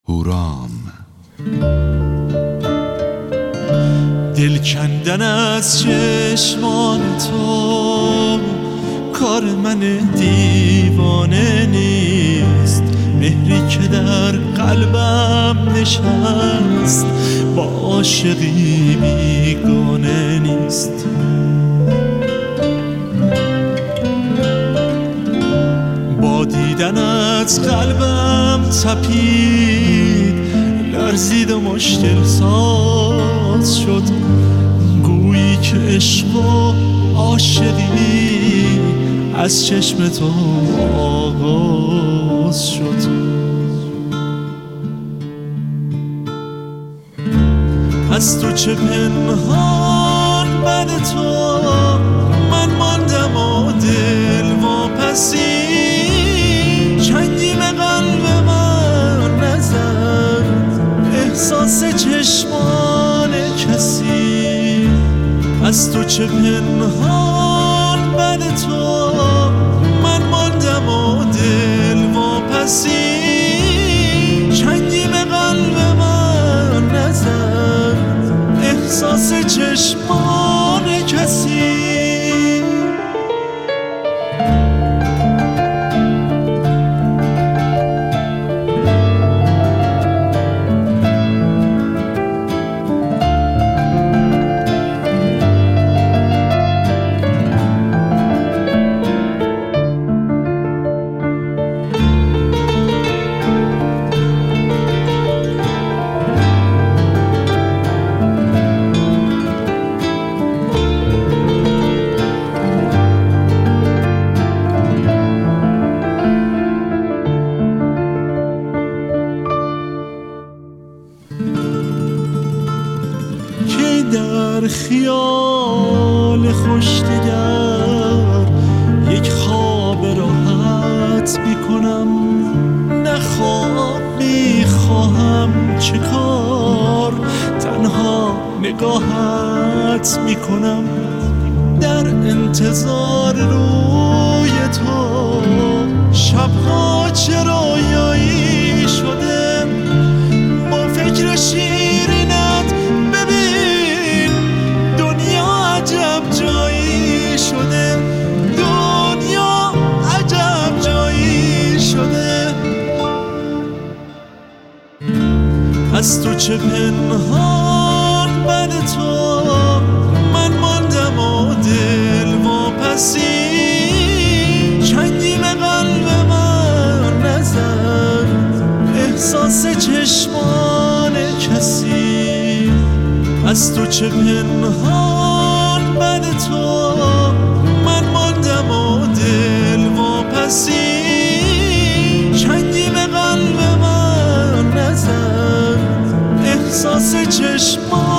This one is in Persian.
هورام. دل کندن از چشمان تو کار من دیوانه نیست، مهری که در قلبم نشست با عاشقی بیگانه نیست. با دیدنت قلبم تپید، لرزید و مشکل ساز شد، گویی که عشق و عاشقی از چشم تو آغاز شد. از تو چه پنهان بعد تو من ماندم و دل واپسی، چنگی به قلب من نزد احساس چشمان کسی. از تو چه پنهان بعد تو من ماندم و دل واپسی، چنگی به قلب من نزد احساس چشمان کسی. در خیال خوش دیگر یک خواب راحت میکنم، نه خواب میخواهم چه کار، تنها نگاهت میکنم در انتظار روی تو. شبها چه رویایی شده با فکر شیرینت، ببین دنیا عجب جایی شده، دنیا عجب جایی شده. از تو چه پنهان بعد تو من ماندم و دل واپسی، چنگی به قلب من نزد احساس چشمان کسی. از تو چه پنهان بعد تو من ماندم و دل واپسی، چنگی به قلب من نزد احساس چشمان